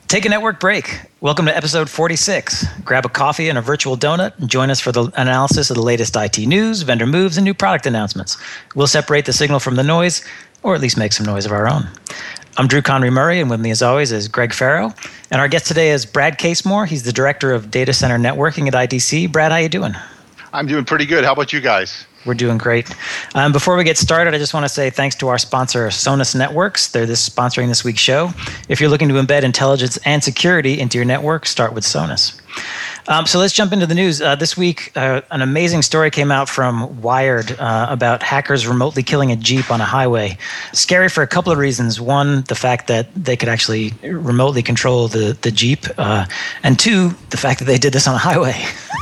Take a network break. Welcome to episode 46. Grab a coffee and a virtual donut and join us for the analysis of the latest IT news, vendor moves, and new product announcements. We'll separate the signal from the noise, or at least make some noise of our own. I'm Drew Conry Murray, and with me as always is Greg Farrow. And our guest today is Brad Casemore. He's the Director of Data Center Networking at IDC. Brad, how you doing? I'm doing pretty good. How about you guys? We're doing great. Before we get started, I just want to say thanks to our sponsor, Sonus Networks. They're sponsoring this week's show. If you're looking to embed intelligence and security into your network, start with Sonus. So let's jump into the news. This week, an amazing story came out from Wired about hackers remotely killing a Jeep on a highway. Scary for a couple of reasons. One, the fact that they could actually remotely control the Jeep. And two, the fact that they did this on a highway.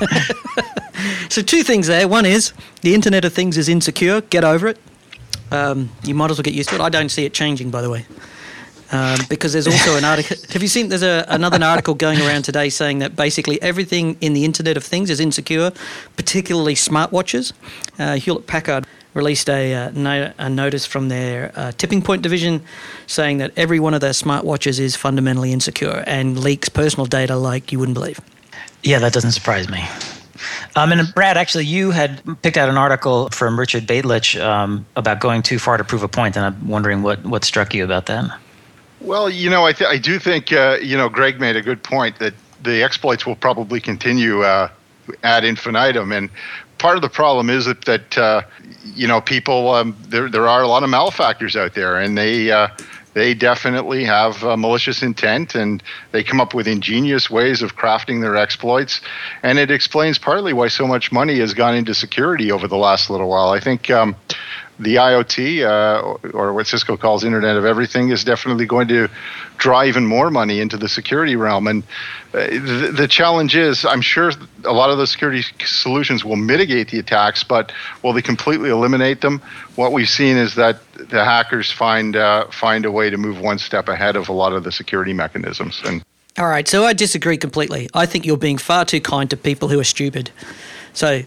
So two things there. One is the Internet of Things is insecure. Get over it. You might as well get used to it. I don't see it changing, by the way. Because there's also an article. Have you seen? There's another article going around today saying that basically everything in the Internet of Things is insecure, particularly smartwatches. Hewlett Packard released a notice from their Tipping Point division saying that every one of their smartwatches is fundamentally insecure and leaks personal data like you wouldn't believe. Yeah, that doesn't surprise me. And Brad, actually, you had picked out an article from Richard Baitlich about going too far to prove a point, and I'm wondering what struck you about that. Well, I do think, Greg made a good point that the exploits will probably continue ad infinitum. And part of the problem is that people, there are a lot of malefactors out there, and they definitely have malicious intent, and they come up with ingenious ways of crafting their exploits. And it explains partly why so much money has gone into security over the last little while. I think the IoT, or what Cisco calls Internet of Everything, is definitely going to draw even more money into the security realm. And the challenge is, I'm sure a lot of the security solutions will mitigate the attacks, but will they completely eliminate them? What we've seen is that the hackers find a way to move one step ahead of a lot of the security mechanisms. And all right, so I disagree completely. I think you're being far too kind to people who are stupid. So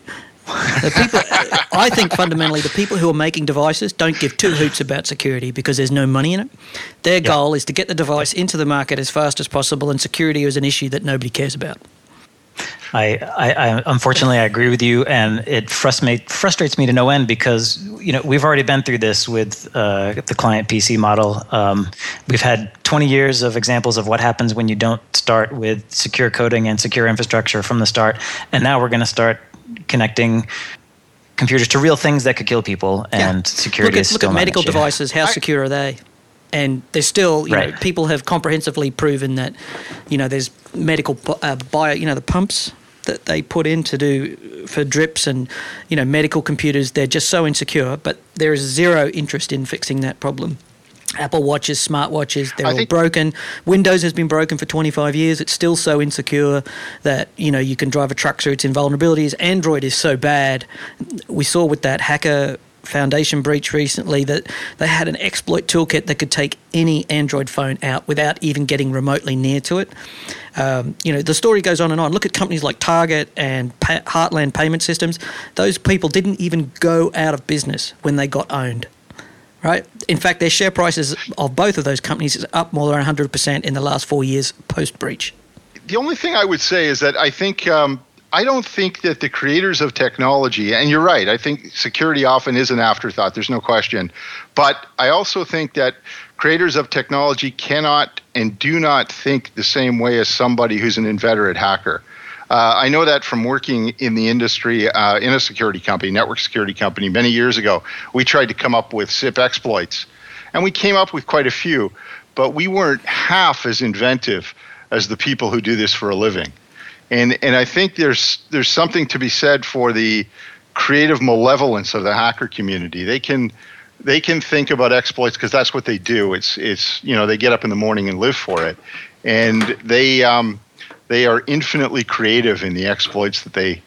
I think fundamentally the people who are making devices don't give two hoots about security because there's no money in it. Their goal is to get the device into the market as fast as possible, and security is an issue that nobody cares about. I unfortunately I agree with you, and it frustrates me to no end because we've already been through this with the client PC model. We've had 20 years of examples of what happens when you don't start with secure coding and secure infrastructure from the start, and now we're going to start connecting computers to real things that could kill people, and security is still not Look at medical devices. How secure are they? And there's still, people have comprehensively proven that, there's medical the pumps that they put in to do for drips and, medical computers, they're just so insecure, but there is zero interest in fixing that problem. Apple Watches, smartwatches, they're all broken. Windows has been broken for 25 years. It's still so insecure that, you can drive a truck through its invulnerabilities. Android is so bad. We saw with that Hacker Foundation breach recently that they had an exploit toolkit that could take any Android phone out without even getting remotely near to it. The story goes on and on. Look at companies like Target and Heartland Payment Systems. Those people didn't even go out of business when they got owned. Right. In fact, their share prices of both of those companies is up more than 100% in the last 4 years post-breach. The only thing I would say is that I think I don't think that the creators of technology, and you're right, I think security often is an afterthought, there's no question. But I also think that creators of technology cannot and do not think the same way as somebody who's an inveterate hacker. I know that from working in the industry in a security company, network security company, many years ago. We tried to come up with SIP exploits, and we came up with quite a few, but we weren't half as inventive as the people who do this for a living. And I think there's something to be said for the creative malevolence of the hacker community. They can think about exploits because that's what they do. It's they get up in the morning and live for it, and they are infinitely creative in the exploits that they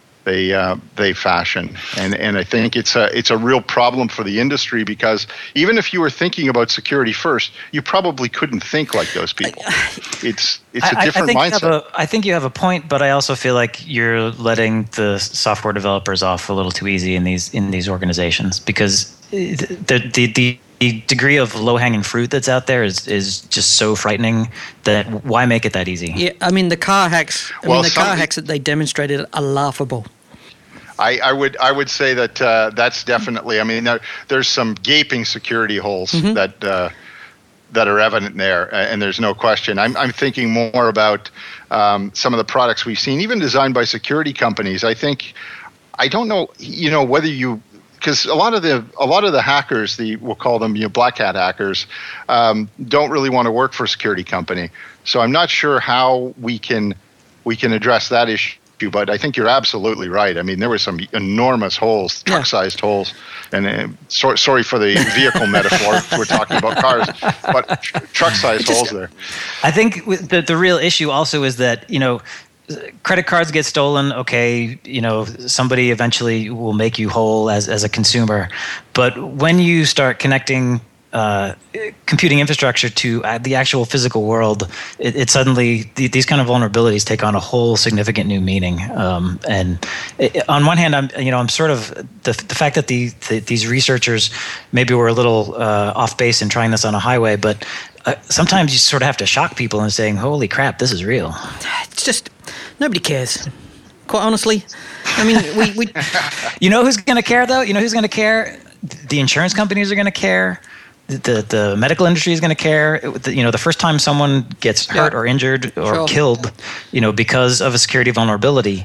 fashion, and I think it's a real problem for the industry because even if you were thinking about security first, you probably couldn't think like those people. It's a different mindset. I think you have a point, but I also feel like you're letting the software developers off a little too easy in these organizations because the degree of low-hanging fruit that's out there is just so frightening that why make it that easy? Yeah, I mean the car hacks. Car hacks that they demonstrated are laughable. I would say that that's definitely. I mean, there's some gaping security holes that are evident there, and there's no question. I'm thinking more about some of the products we've seen, even designed by security companies. I don't know, whether you. Because a lot of the hackers, we'll call them black hat hackers, don't really want to work for a security company. So I'm not sure how we can address that issue. But I think you're absolutely right. I mean, there were some enormous holes, truck-sized holes. And sorry for the vehicle metaphor. We're talking about cars, but truck-sized holes there. I think the real issue also is that credit cards get stolen. Okay, somebody eventually will make you whole as a consumer. But when you start connecting computing infrastructure to the actual physical world, it suddenly these kind of vulnerabilities take on a whole significant new meaning. And on one hand, I'm sort of the fact that these researchers maybe were a little off base in trying this on a highway, but sometimes you sort of have to shock people and saying, "Holy crap, this is real." It's just nobody cares. Quite honestly, I mean, we You know who's going to care though? You know who's going to care? The insurance companies are going to care. The medical industry is going to care. The first time someone gets hurt or injured or killed, because of a security vulnerability,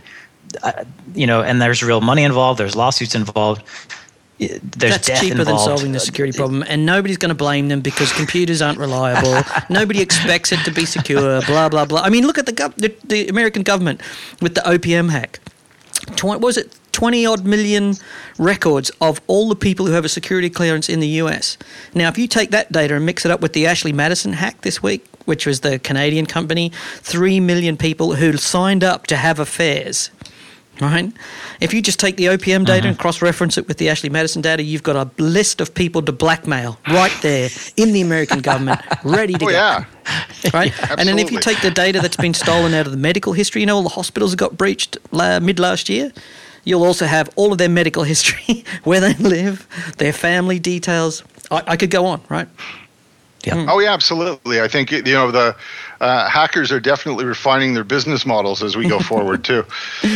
and there's real money involved, there's lawsuits involved, there's That's death cheaper involved. than solving the security problem, and nobody's going to blame them because computers aren't reliable. Nobody expects it to be secure. Blah blah blah. I mean, look at the American government with the OPM hack. What was it? 20-odd million records of all the people who have a security clearance in the US. Now, if you take that data and mix it up with the Ashley Madison hack this week, which was the Canadian company, 3 million people who signed up to have affairs, right? If you just take the OPM data and cross-reference it with the Ashley Madison data, you've got a list of people to blackmail right there in the American government, ready to go. Yeah. Right? Yeah, and then if you take the data that's been stolen out of the medical history, all the hospitals that got breached mid-last year, you'll also have all of their medical history, where they live, their family details. I could go on, right? Yeah. Oh, yeah, absolutely. I think, the hackers are definitely refining their business models as we go forward, too.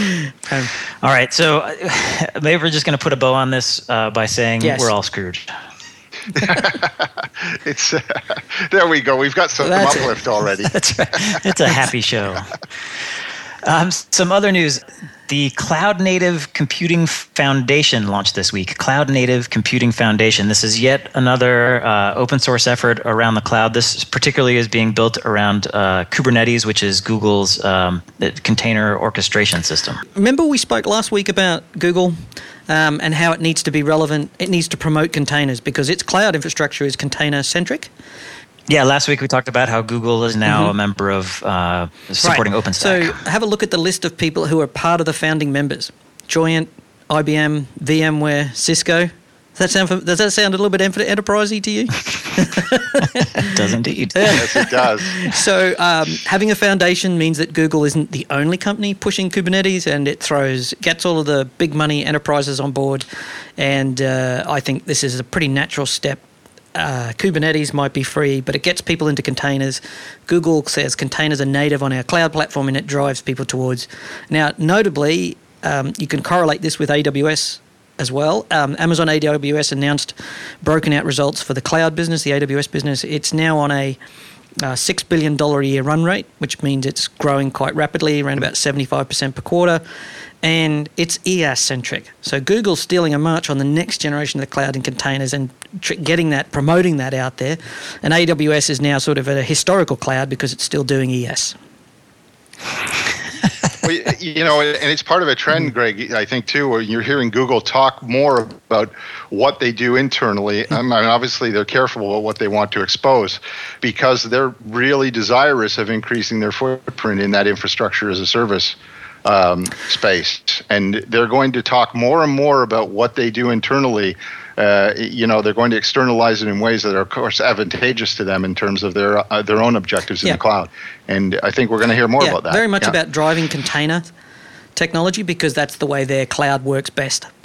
All right. So maybe we're just going to put a bow on this by saying we're all screwed. It's there we go. We've got some uplift already. That's right. It's a happy show. Some other news. The Cloud Native Computing Foundation launched this week. Cloud Native Computing Foundation. This is yet another open source effort around the cloud. This particularly is being built around Kubernetes, which is Google's container orchestration system. Remember we spoke last week about Google and how it needs to be relevant. It needs to promote containers because its cloud infrastructure is container-centric. Yeah, last week we talked about how Google is now a member of supporting OpenStack. So have a look at the list of people who are part of the founding members. Joyent, IBM, VMware, Cisco. Does that sound a little bit enterprisey to you? It does indeed. Yes, it does. So having a foundation means that Google isn't the only company pushing Kubernetes, and it gets all of the big money enterprises on board. And I think this is a pretty natural step. Kubernetes might be free, but it gets people into containers. Google says containers are native on our cloud platform, and it drives people towards. Now, notably, you can correlate this with AWS as well. Amazon AWS announced broken out results for the cloud business, the AWS business. It's now on a $6 billion a year run rate, which means it's growing quite rapidly, around about 75% per quarter. And it's EAS-centric. So Google's stealing a march on the next generation of the cloud in containers and promoting that out there. And AWS is now sort of a historical cloud because it's still doing ES. Well, and it's part of a trend, Greg, I think, too, where you're hearing Google talk more about what they do internally. I mean, obviously, they're careful about what they want to expose because they're really desirous of increasing their footprint in that infrastructure as a service space. And they're going to talk more and more about what they do internally. They're going to externalize it in ways that are, of course, advantageous to them in terms of their own objectives in the cloud. And I think we're going to hear more about that. Very much about driving container technology because that's the way their cloud works best.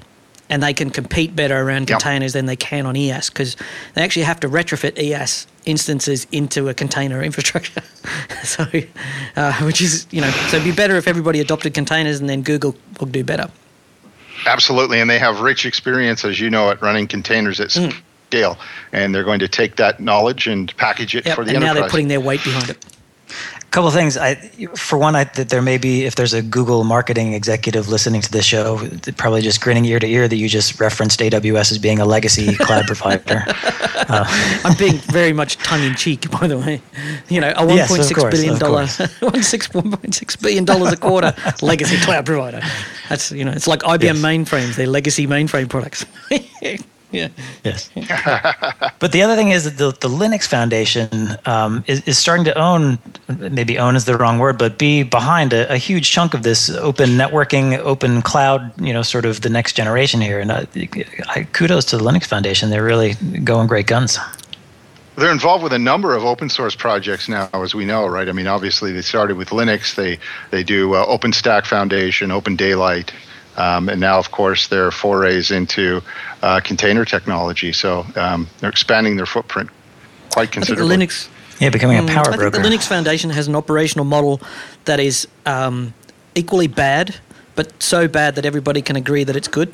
and they can compete better around containers than they can on EAS, because they actually have to retrofit EAS instances into a container infrastructure. So, which is, so it'd be better if everybody adopted containers, and then Google will do better. Absolutely, and they have rich experience, as you know, at running containers at scale, and they're going to take that knowledge and package it for the enterprise. And now they're putting their weight behind it. Couple of things. For one, that there may be, if there's a Google marketing executive listening to this show, probably just grinning ear to ear that you just referenced AWS as being a legacy cloud provider. I'm being very much tongue in cheek, by the way. A $1.6 billion, $1.6 billion a quarter legacy cloud provider. That's it's like IBM mainframes, they're legacy mainframe products. Yeah. Yes. But the other thing is that the Linux Foundation is starting to own, maybe own is the wrong word, but be behind a huge chunk of this open networking, open cloud, sort of the next generation here. And kudos to the Linux Foundation. They're really going great guns. They're involved with a number of open source projects now, as we know, right? I mean, obviously they started with Linux. They do OpenStack Foundation, Open Daylight. And now, of course, their forays into container technology. So they're expanding their footprint quite considerably. Becoming a power broker. I think the Linux Foundation has an operational model that is equally bad, but so bad that everybody can agree that it's good.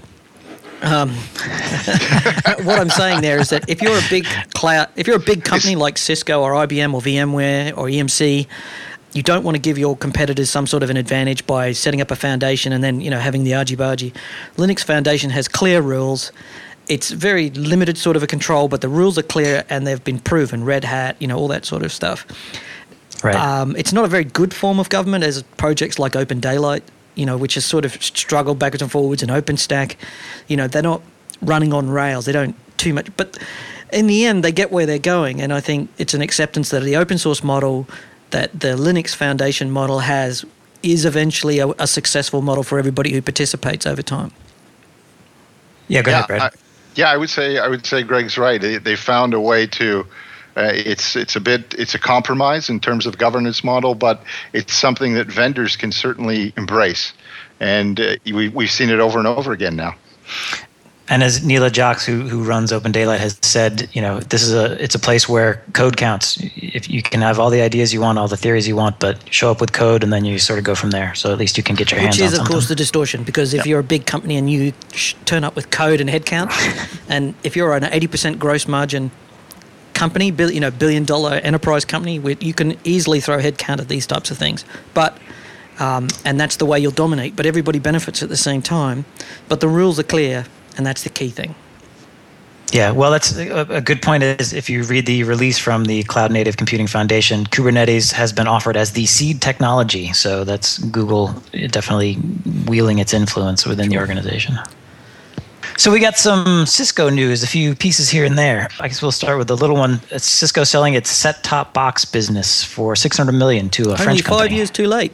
What I'm saying there is that if you're a big company like Cisco or IBM or VMware or EMC, you don't want to give your competitors some sort of an advantage by setting up a foundation and then, having the argy-bargy. Linux Foundation has clear rules. It's very limited sort of a control, but the rules are clear and they've been proven. Red Hat, all that sort of stuff. Right. It's not a very good form of government as projects like Open Daylight, which has sort of struggled backwards and forwards, and OpenStack. They're not running on rails. They don't too much. But in the end, they get where they're going, and I think it's an acceptance that the open source model that the Linux Foundation model is eventually a successful model for everybody who participates over time. Yeah, go ahead, Brad. I would say Greg's right. They found a way to. It's a compromise in terms of governance model, but it's something that vendors can certainly embrace, and we've seen it over and over again now. And as Neela Jacques, who runs Open Daylight, has said, it's a place where code counts. If you can have all the ideas you want, all the theories you want, but show up with code, and then you sort of go from there. So at least you can get your hands on something. Which is, of course, the distortion, because if you're a big company and you turn up with code and headcount, and if you're an 80% gross margin company, billion-dollar enterprise company, you can easily throw headcount at these types of things. But and that's the way you'll dominate. But everybody benefits at the same time. But the rules are clear. And that's the key thing. Yeah, well, that's a good point. Is if you read the release from the Cloud Native Computing Foundation, Kubernetes has been offered as the seed technology. So that's Google definitely wielding its influence within the organization. So we got some Cisco news, a few pieces here and there. I guess we'll start with the little one. It's Cisco selling its set-top box business for $600 million to a French company. Only 5 years too late.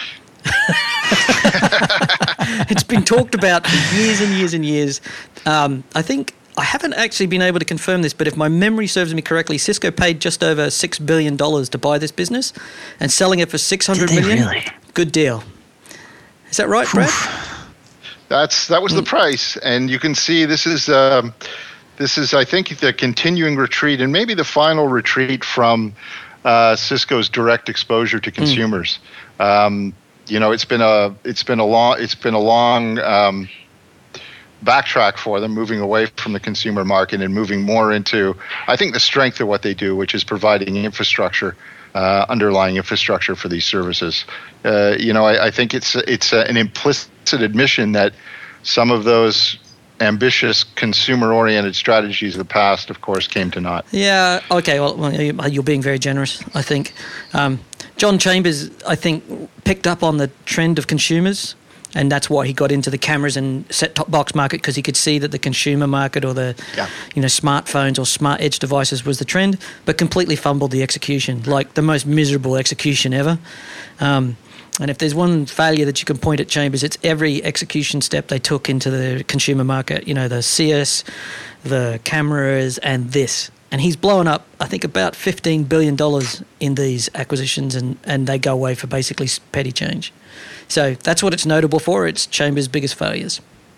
It's been talked about for years and years and years. I think I haven't actually been able to confirm this, but if my memory serves me correctly, Cisco paid just over $6 billion to buy this business, and selling it for $600 million. Really? Good deal. Is that right, Brad? That was the price, and you can see this is I think the continuing retreat, and maybe the final retreat from Cisco's direct exposure to consumers. It's been a long backtrack for them, moving away from the consumer market and moving more into, I think, the strength of what they do, which is providing infrastructure, underlying infrastructure for these services. I think it's an implicit admission that some of those ambitious consumer-oriented strategies of the past, of course, came to naught. Yeah. Okay. Well, you're being very generous, I think. John Chambers, I think, picked up on the trend of consumers, and that's why he got into the cameras and set-top box market, because he could see that the consumer market or the smartphones or smart edge devices was the trend, but completely fumbled the execution, like the most miserable execution ever. And if there's one failure that you can point at Chambers, it's every execution step they took into the consumer market, the CS, the cameras, and this. And he's blown up, I think, about $15 billion in these acquisitions, and they go away for basically petty change. So that's what it's notable for. It's Chambers' biggest failures.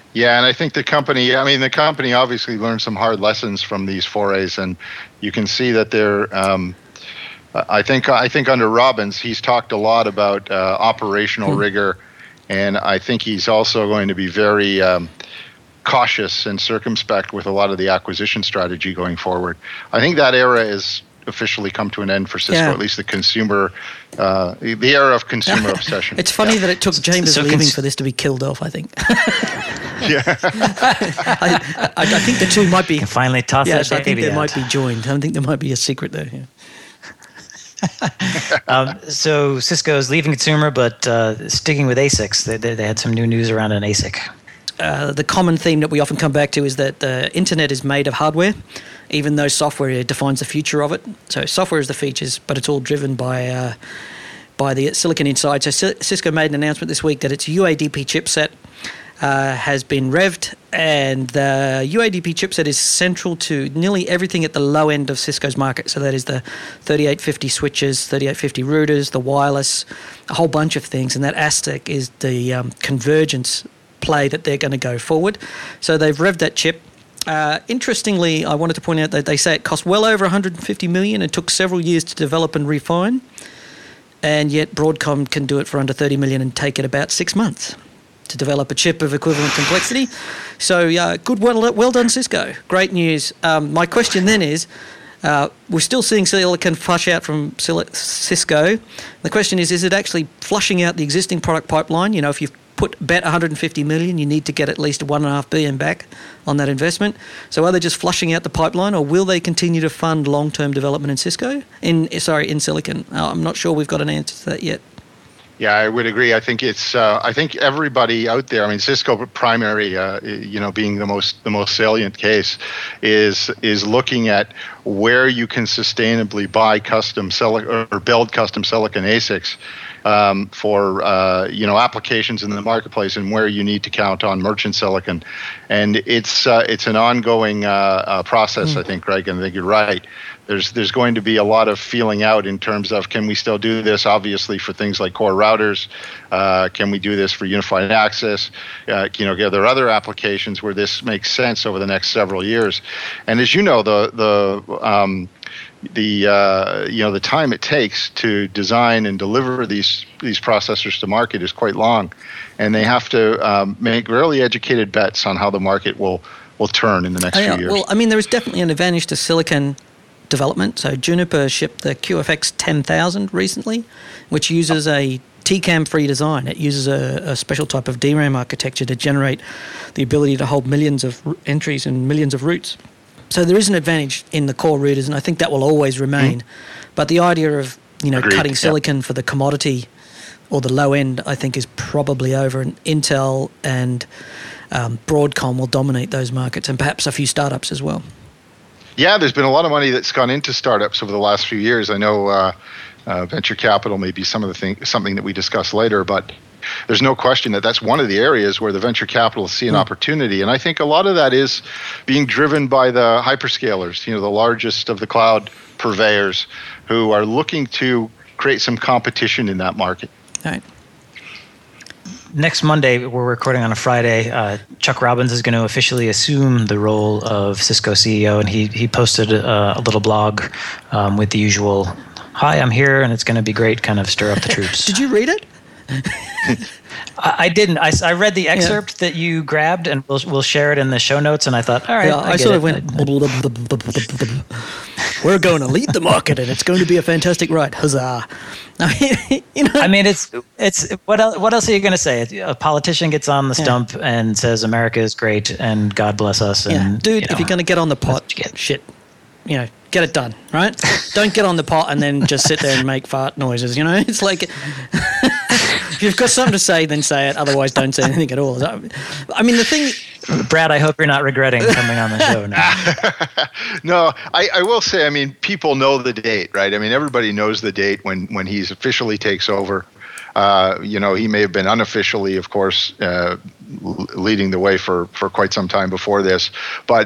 Yeah, and I think the company obviously learned some hard lessons from these forays, and you can see that they're. I think under Robbins, he's talked a lot about operational rigor, and I think he's also going to be very cautious and circumspect with a lot of the acquisition strategy going forward. I think that era is officially come to an end for Cisco, at least the consumer, the era of consumer obsession. It's funny that it took Chambers leaving for this to be killed off, I think. Yeah. I think the two might be... Finally toss that I think they out. might be joined. I think there might be a secret there, So Cisco's leaving consumer, but sticking with ASICs. They had some new news around an ASIC. The common theme that we often come back to is that the internet is made of hardware, even though software defines the future of it. So software is the features, but it's all driven by the silicon inside. So Cisco made an announcement this week that its UADP chipset has been revved, and the UADP chipset is central to nearly everything at the low end of Cisco's market. So that is the 3850 switches, 3850 routers, the wireless, a whole bunch of things. And that ASIC is the convergence play that they're going to go forward. So they've revved that chip. Interestingly, I wanted to point out that they say it cost well over $150 million and took several years to develop and refine, and yet Broadcom can do it for under $30 million and take it about 6 months to develop a chip of equivalent complexity. So good, well done, Cisco. Great news. My question then is, we're still seeing silicon flush out from Cisco. The question is it actually flushing out the existing product pipeline? You know, if you've bet $150 million, you need to get at least $1.5 billion back on that investment. So are they just flushing out the pipeline, or will they continue to fund long-term development in silicon? I'm not sure we've got an answer to that yet. Yeah, I would agree. I think it's. I think everybody out there. I mean, Cisco primary, being the most salient case, is looking at where you can sustainably buy custom silicon or build custom silicon ASICs for applications in the marketplace, and where you need to count on merchant silicon. And it's an ongoing process. I think, Greg, and I think you're right. There's going to be a lot of feeling out in terms of, can we still do this, obviously, for things like core routers? Can we do this for unified access? Are there other applications where this makes sense over the next several years? And as you know, the time it takes to design and deliver these processors to market is quite long, and they have to make really educated bets on how the market will turn in the next few years. Well, I mean, there is definitely an advantage to silicon development. So Juniper shipped the QFX 10,000 recently, which uses a TCAM-free design. It uses a special type of DRAM architecture to generate the ability to hold millions of entries and millions of routes. So there is an advantage in the core routers, and I think that will always remain. But the idea of cutting silicon for the commodity or the low end, I think, is probably over. And Intel and Broadcom will dominate those markets, and perhaps a few startups as well. Yeah, there's been a lot of money that's gone into startups over the last few years. I know venture capital may be something that we discuss later, but there's no question that that's one of the areas where the venture capitalists see an opportunity. And I think a lot of that is being driven by the hyperscalers, the largest of the cloud purveyors, who are looking to create some competition in that market. All right. Next Monday, we're recording on a Friday, Chuck Robbins is going to officially assume the role of Cisco CEO, and he posted a little blog with the usual, "Hi, I'm here, and it's going to be great," kind of stir up the troops. Did you read it? I didn't. I read the excerpt that you grabbed, and we'll share it in the show notes, and I thought, all right. I sort of went, we're going to lead the market, and it's going to be a fantastic ride. Huzzah. I mean, it's what else are you going to say? A politician gets on the stump and says America is great and God bless us. And dude, if you're going to get on the pot, shit, get it done, right? Don't get on the pot and then just sit there and make fart noises. It's like if you've got something to say, then say it. Otherwise, don't say anything at all. I mean, the thing, Brad, I hope you're not regretting coming on the show now. No, I will say, I mean, people know the date, right? I mean, everybody knows the date when he officially takes over. He may have been unofficially, of course, leading the way for quite some time before this. But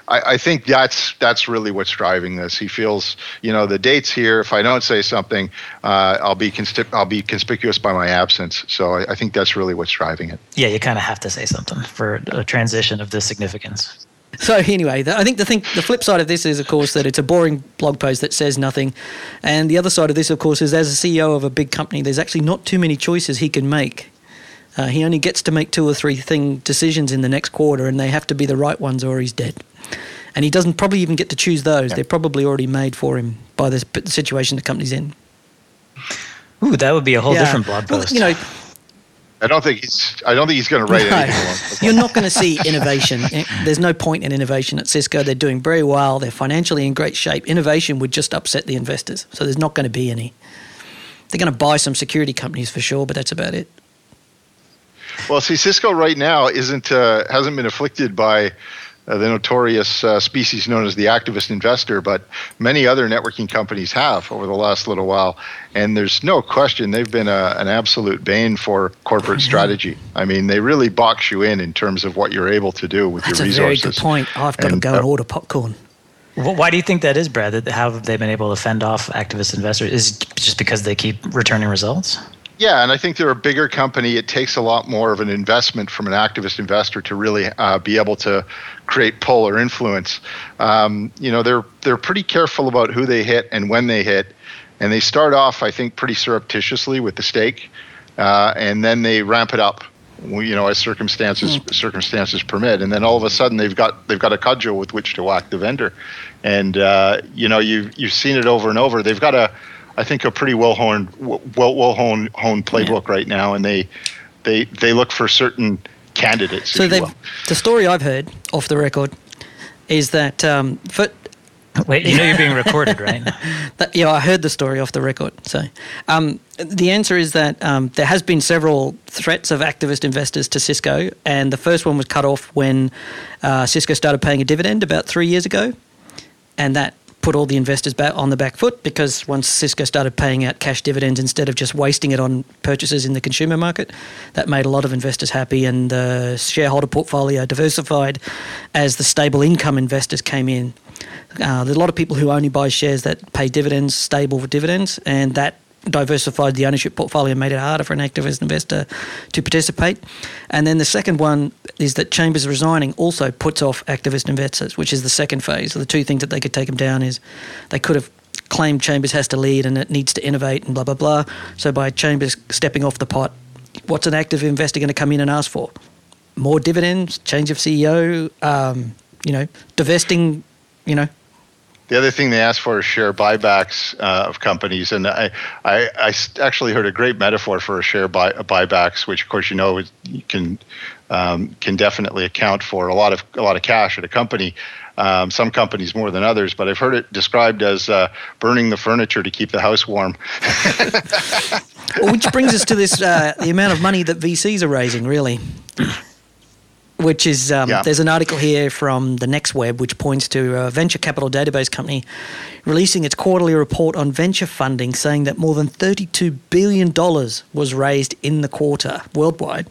I think that's really what's driving this. He feels, the date's here. If I don't say something, I'll be conspicuous by my absence. So I think that's really what's driving it. Yeah, you kind of have to say something for a transition of this significance. So anyway, I think the flip side of this is, of course, that it's a boring blog post that says nothing. And the other side of this, of course, is as a CEO of a big company, there's actually not too many choices he can make. He only gets to make 2 or 3 decisions in the next quarter, and they have to be the right ones or he's dead. And he doesn't probably even get to choose those. Yeah. They're probably already made for him by the situation the company's in. Ooh, that would be a whole different blog post. Well, I don't think he's going to write anything. You're not going to see innovation. There's no point in innovation at Cisco. They're doing very well. They're financially in great shape. Innovation would just upset the investors. So there's not going to be any. They're going to buy some security companies for sure, but that's about it. Well, see, Cisco right now hasn't been afflicted by the notorious species known as the activist investor, but many other networking companies have over the last little while. And there's no question they've been an absolute bane for corporate strategy. I mean, they really box you in terms of what you're able to do with your resources. That's a very good point. I've got to go and order popcorn. Well, why do you think that is, Brad? How have they been able to fend off activist investors? Is it just because they keep returning results? Yeah, and I think they're a bigger company. It takes a lot more of an investment from an activist investor to really be able to create pull or influence. They're pretty careful about who they hit and when they hit, and they start off, I think, pretty surreptitiously with the stake, and then they ramp it up, as circumstances permit, and then all of a sudden they've got a cudgel with which to whack the vendor, and you've seen it over and over. They've got I think a pretty well-honed playbook right now, and they look for certain candidates. So the story I've heard off the record is that wait, you're being recorded, right? I heard the story off the record. So the answer is that there has been several threats of activist investors to Cisco, and the first one was cut off when Cisco started paying a dividend about 3 years ago, and that put all the investors back on the back foot, because once Cisco started paying out cash dividends instead of just wasting it on purchases in the consumer market, that made a lot of investors happy, and the shareholder portfolio diversified as the stable income investors came in. There's a lot of people who only buy shares that pay dividends, stable for dividends, and that diversified the ownership portfolio, made it harder for an activist investor to participate. And then the second one is that Chambers resigning also puts off activist investors, which is the second phase. So the 2 things that they could take him down is they could have claimed Chambers has to lead and it needs to innovate and blah, blah, blah. So by Chambers stepping off the pot, what's an active investor going to come in and ask for? More dividends, change of CEO, divesting, The other thing they ask for is share buybacks of companies, and I actually heard a great metaphor for a share buybacks, which of course can definitely account for a lot of cash at a company. Some companies more than others, but I've heard it described as burning the furniture to keep the house warm. Well, which brings us to this the amount of money that VCs are raising, really. Which is, there's an article here from the Next Web which points to a venture capital database company releasing its quarterly report on venture funding, saying that more than $32 billion was raised in the quarter worldwide.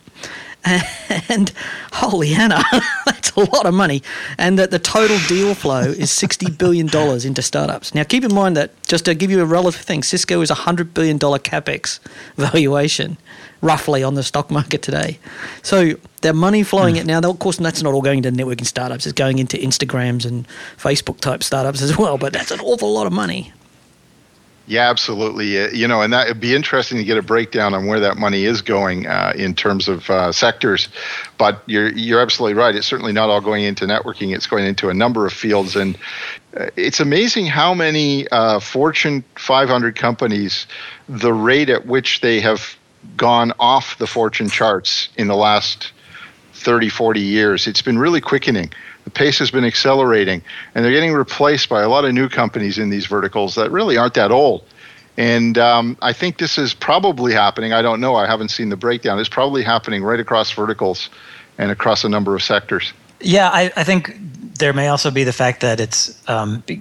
And holy Hannah, that's a lot of money. And that the total deal flow is $60 billion into startups. Now, keep in mind that, just to give you a relative thing, Cisco is a $100 billion CapEx valuation, roughly, on the stock market today. So their money flowing it now, of course, that's not all going to networking startups. It's going into Instagrams and Facebook-type startups as well, but that's an awful lot of money. Yeah, absolutely. And that it'd be interesting to get a breakdown on where that money is going in terms of sectors. But you're absolutely right. It's certainly not all going into networking. It's going into a number of fields. And it's amazing how many Fortune 500 companies, the rate at which they have gone off the fortune charts in the last 30, 40 years. It's been really quickening. The pace has been accelerating, and they're getting replaced by a lot of new companies in these verticals that really aren't that old. And I think this is probably happening. I don't know. I haven't seen the breakdown. It's probably happening right across verticals and across a number of sectors. Yeah, I think there may also be the fact that it's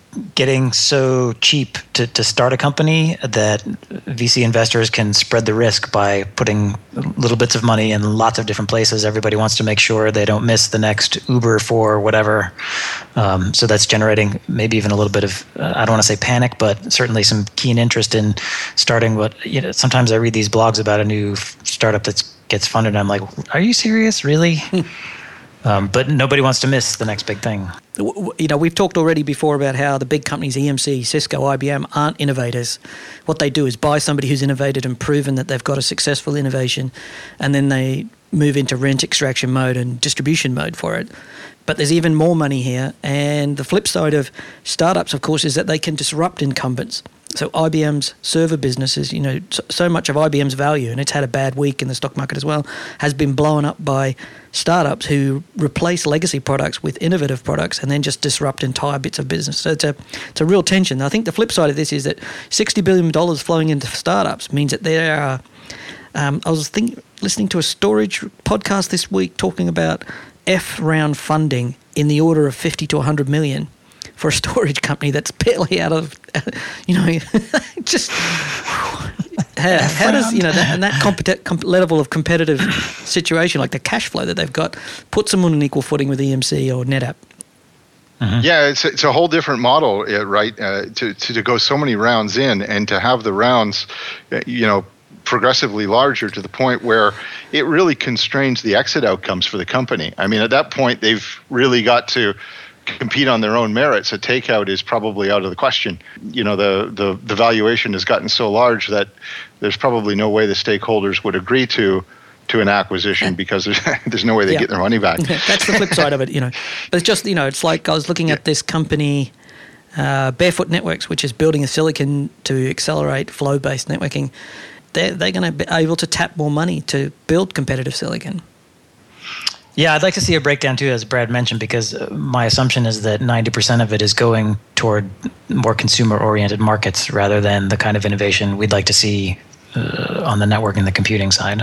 getting so cheap to start a company that VC investors can spread the risk by putting little bits of money in lots of different places. Everybody wants to make sure they don't miss the next Uber for whatever. So that's generating maybe even a little bit of, I don't want to say panic, but certainly some keen interest in starting what, sometimes I read these blogs about a new startup that gets funded and I'm like, are you serious? Really? But nobody wants to miss the next big thing. We've talked already before about how the big companies, EMC, Cisco, IBM, aren't innovators. What they do is buy somebody who's innovated and proven that they've got a successful innovation, and then they move into rent extraction mode and distribution mode for it. But there's even more money here. And the flip side of startups, of course, is that they can disrupt incumbents. So IBM's server businesses, so much of IBM's value, and it's had a bad week in the stock market as well, has been blown up by startups who replace legacy products with innovative products and then just disrupt entire bits of business. So it's a real tension. I think the flip side of this is that $60 billion flowing into startups means that there are I was listening to a storage podcast this week talking about F round funding in the order of 50 to 100 million for a storage company that's barely out of, just how does that level of competitive situation, like the cash flow that they've got, puts them on an equal footing with EMC or NetApp? Mm-hmm. Yeah, it's a whole different model, right? To go so many rounds in and to have the rounds, progressively larger to the point where it really constrains the exit outcomes for the company. I mean, at that point, they've really got to compete on their own merits. A takeout is probably out of the question. The valuation has gotten so large that there's probably no way the stakeholders would agree to an acquisition because there's no way they get their money back. That's the flip side of it, But it's just, it's like I was looking at this company, Barefoot Networks, which is building a silicon to accelerate flow-based networking. They're going to be able to tap more money to build competitive silicon. Yeah, I'd like to see a breakdown too, as Brad mentioned, because my assumption is that 90% of it is going toward more consumer-oriented markets rather than the kind of innovation we'd like to see on the networking and the computing side.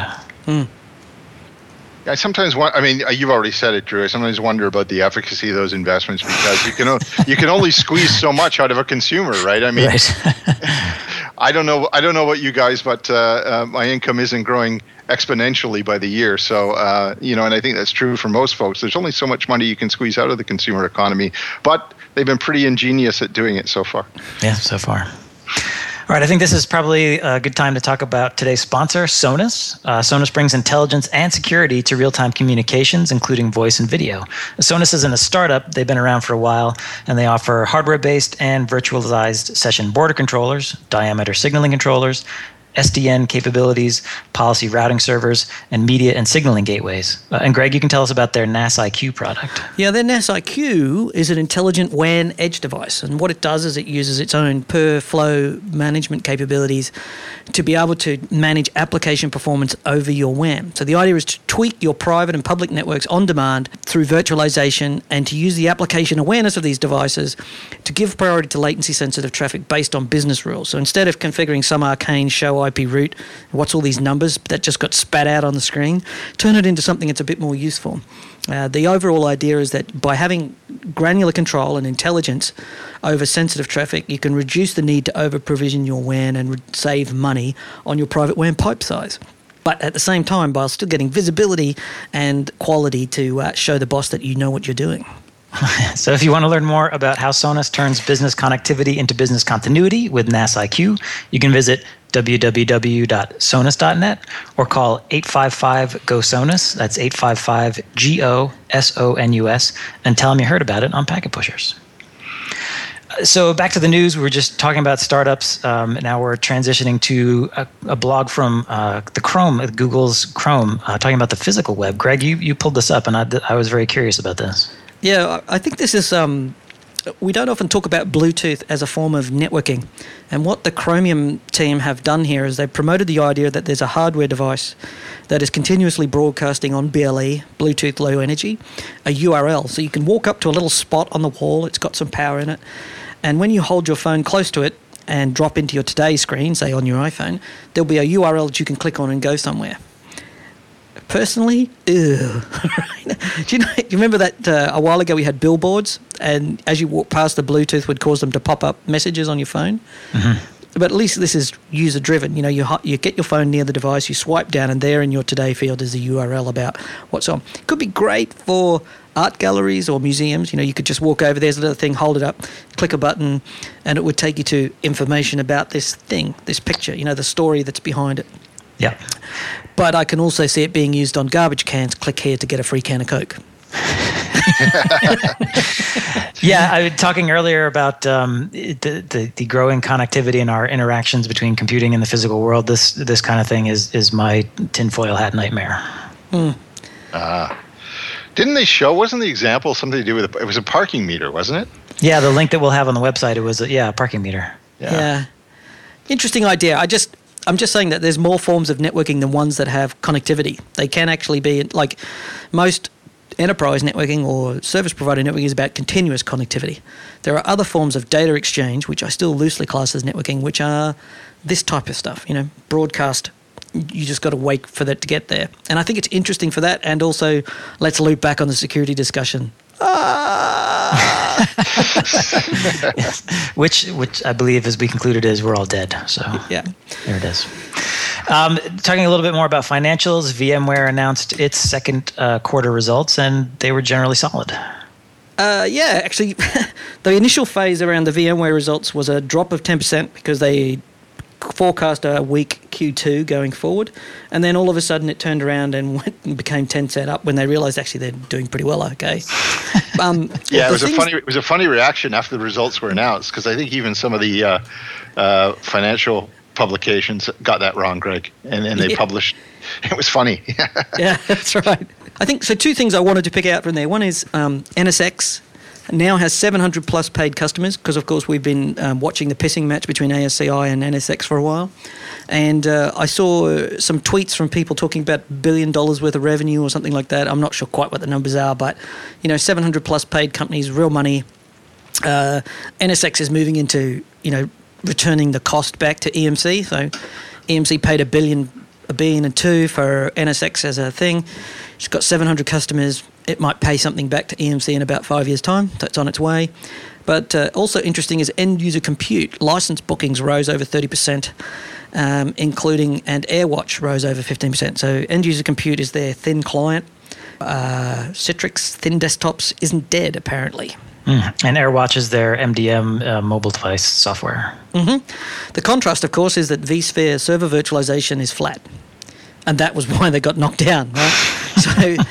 I sometimes you've already said it, Drew. I sometimes wonder about the efficacy of those investments because you can only squeeze so much out of a consumer, right? I mean, right. I don't know about you guys, but my income isn't growing exponentially by the year. So, and I think that's true for most folks. There's only so much money you can squeeze out of the consumer economy, but they've been pretty ingenious at doing it so far. Yeah, so far. All right, I think this is probably a good time to talk about today's sponsor, Sonos. Sonos brings intelligence and security to real-time communications, including voice and video. Sonos isn't a startup. They've been around for a while, and they offer hardware-based and virtualized session border controllers, diameter signaling controllers, SDN capabilities, policy routing servers, and media and signaling gateways. And Greg, you can tell us about their NAS IQ product. Yeah, their NAS IQ is an intelligent WAN edge device. And what it does is it uses its own per-flow management capabilities to be able to manage application performance over your WAN. So the idea is to tweak your private and public networks on demand through virtualization and to use the application awareness of these devices to give priority to latency-sensitive traffic based on business rules. So instead of configuring some arcane show IP route, what's all these numbers that just got spat out on the screen, turn it into something that's a bit more useful. The overall idea is that by having granular control and intelligence over sensitive traffic, you can reduce the need to over-provision your WAN and save money on your private WAN pipe size. But at the same time, while still getting visibility and quality to show the boss that you know what you're doing. So if you want to learn more about how Sonos turns business connectivity into business continuity with NAS IQ, you can visit www.sonos.net or call 855-GO-SONUS. That's 855-GO-SONUS, and tell them you heard about it on Packet Pushers. So back to the news. We were just talking about startups. Now we're transitioning to a blog from the Chrome, Google's Chrome, talking about the physical web. Greg, you pulled this up, and I was very curious about this. Yeah, I think this is we don't often talk about Bluetooth as a form of networking. And what the Chromium team have done here is they've promoted the idea that there's a hardware device that is continuously broadcasting on BLE, Bluetooth Low Energy, a URL. So you can walk up to a little spot on the wall. It's got some power in it. And when you hold your phone close to it and drop into your Today screen, say on your iPhone, there'll be a URL that you can click on and go somewhere. Personally, ew. Do you remember that a while ago we had billboards, and as you walk past, the Bluetooth would cause them to pop up messages on your phone? Mm-hmm. But at least this is user-driven. You get your phone near the device, you swipe down, and there in your Today field is the URL about what's on. It could be great for art galleries or museums. You could just walk over, there's a little thing, hold it up, click a button, and it would take you to information about this thing, this picture, the story that's behind it. Yeah. But I can also see it being used on garbage cans. Click here to get a free can of Coke. Yeah, I was talking earlier about the growing connectivity in our interactions between computing and the physical world. This kind of thing is my tinfoil hat nightmare. Didn't they show? Wasn't the example something to do with it was a parking meter, wasn't it? Yeah, the link that we'll have on the website. It was a parking meter. Yeah. Interesting idea. I'm just saying that there's more forms of networking than ones that have connectivity. They can actually be like most enterprise networking or service provider networking is about continuous connectivity. There are other forms of data exchange, which I still loosely class as networking, which are this type of stuff, broadcast. You just got to wait for that to get there. And I think it's interesting for that. And also, let's loop back on the security discussion. Yes. Which I believe, as we concluded, is we're all dead. So yeah, there it is. Talking a little bit more about financials, VMware announced its second quarter results, and they were generally solid. Actually, the initial phase around the VMware results was a drop of 10% because they forecast a weak Q2 going forward, and then all of a sudden it turned around and went and became 10% up when they realized actually they're doing pretty well. Okay. It was a funny reaction after the results were announced, because I think even some of the financial publications got that wrong, Greg, and they published. It was funny. Yeah, that's right. I think so. Two things I wanted to pick out from there. One is NSX now has 700 plus paid customers, because of course we've been watching the pissing match between ASCI and NSX for a while, and I saw some tweets from people talking about $1 billion worth of revenue or something like that. I'm not sure quite what the numbers are, but 700 plus paid companies, real money. NSX is moving into returning the cost back to EMC. So EMC paid $1 billion and $2 billion for NSX as a thing. It's got 700 customers. It might pay something back to EMC in about 5 years' time. That's on its way. But also interesting is end-user compute. License bookings rose over 30%, including, and AirWatch rose over 15%. So end-user compute is their thin client. Citrix thin desktops isn't dead, apparently. And AirWatch is their MDM mobile device software. Mm-hmm. The contrast, of course, is that vSphere server virtualization is flat. And that was why they got knocked down, right? So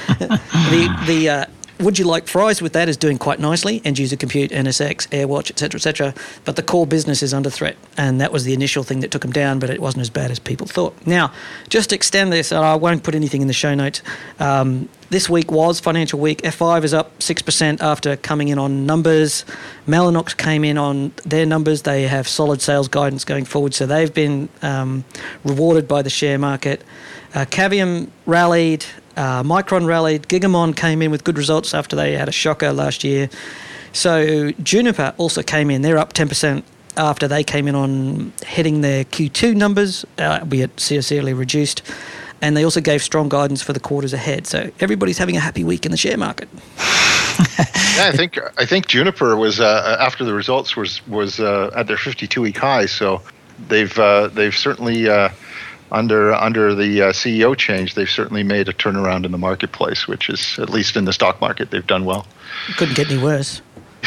the Would You Like Fries with that is doing quite nicely. End-user compute, NSX, AirWatch, et cetera, but the core business is under threat. And that was the initial thing that took them down, but it wasn't as bad as people thought. Now, just to extend this, and I won't put anything in the show notes, this week was Financial Week. F5 is up 6% after coming in on numbers. Mellanox came in on their numbers. They have solid sales guidance going forward, so they've been rewarded by the share market. Cavium rallied. Micron rallied. Gigamon came in with good results after they had a shocker last year. So Juniper also came in. They're up 10% after they came in on hitting their Q2 numbers, albeit seriously reduced. And they also gave strong guidance for the quarters ahead. So everybody's having a happy week in the share market. Yeah, I think Juniper was after the results was at their 52-week high. So they've certainly under the CEO change, they've certainly made a turnaround in the marketplace, which is, at least in the stock market, they've done well. Couldn't get any worse.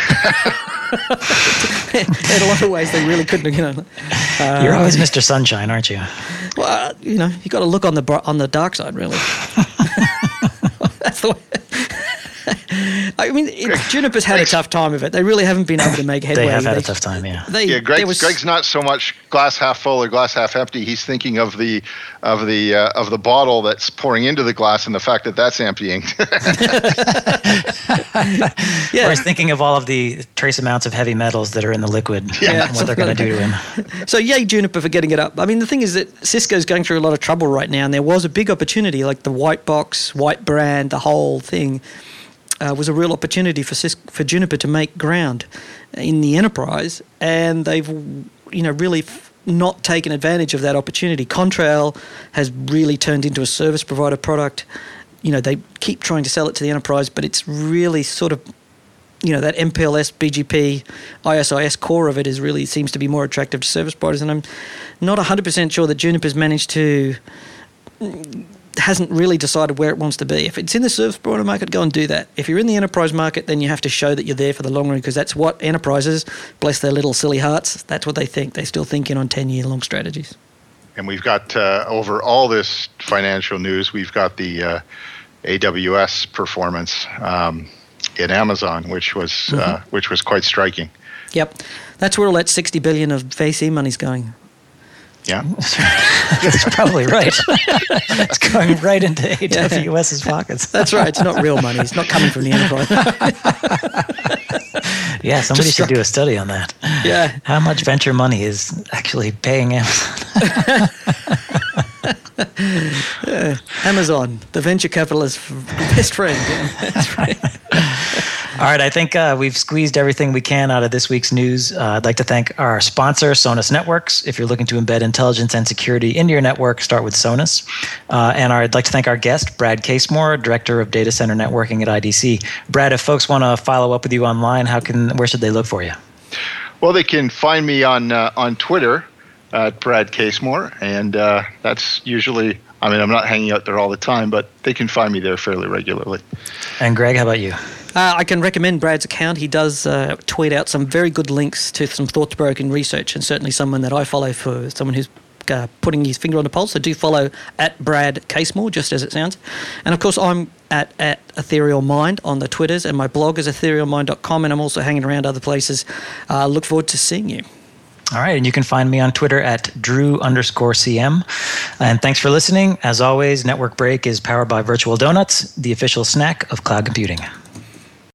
In a lot of ways, they really couldn't. You're always Mr. Sunshine, aren't you? Well, you got to look on the dark side, really. That's the way. I mean, Juniper's had a tough time of it. They really haven't been able to make headway. They have had a tough time, yeah. Greg's not so much glass half full or glass half empty. He's thinking of the bottle that's pouring into the glass and the fact that that's emptying. Yeah. Or he's thinking of all of the trace amounts of heavy metals that are in the liquid and what they're going to do to him. So yay, Juniper, for getting it up. I mean, the thing is that Cisco's going through a lot of trouble right now, and there was a big opportunity, like the white box, white brand, the whole thing. Was a real opportunity for Juniper to make ground in the enterprise, and they've really not taken advantage of that opportunity. Contrail has really turned into a service provider product. They keep trying to sell it to the enterprise, but it's really sort of, that MPLS, BGP, ISIS core of it really seems to be more attractive to service providers. And I'm not 100% sure that Juniper's hasn't really decided where it wants to be. If it's in the service provider market, go and do that. If you're in the enterprise market, then you have to show that you're there for the long run, because that's what enterprises, bless their little silly hearts, that's what they think. They're still thinking on 10-year long strategies. And we've got, over all this financial news, we've got the AWS performance in Amazon, which was quite striking. Yep. That's where all that $60 billion of VC money's going. Yeah. That's probably right. It's going right into AWS's pockets. That's right. It's not real money. It's not coming from the enterprise. Yeah, somebody should do a study on that. Yeah. How much venture money is actually paying Amazon? Amazon, the venture capitalist best friend. Yeah, that's right. All right, I think we've squeezed everything we can out of this week's news. I'd like to thank our sponsor, Sonus Networks. If you're looking to embed intelligence and security into your network, start with Sonus. And I'd like to thank our guest, Brad Casemore, Director of Data Center Networking at IDC. Brad, if folks want to follow up with you online, where should they look for you? Well, they can find me on Twitter at Brad Casemore, and that's usually, I'm not hanging out there all the time, but they can find me there fairly regularly. And Greg, how about you? I can recommend Brad's account. He does tweet out some very good links to some thought-provoking research, and certainly someone that I follow for someone who's putting his finger on the pulse. So do follow at Brad Casemore, just as it sounds. And of course, I'm at Ethereal Mind on the Twitters, and my blog is etherealmind.com, and I'm also hanging around other places. Look forward to seeing you. All right, and you can find me on Twitter at Drew_CM. And thanks for listening. As always, Network Break is powered by Virtual Donuts, the official snack of cloud computing.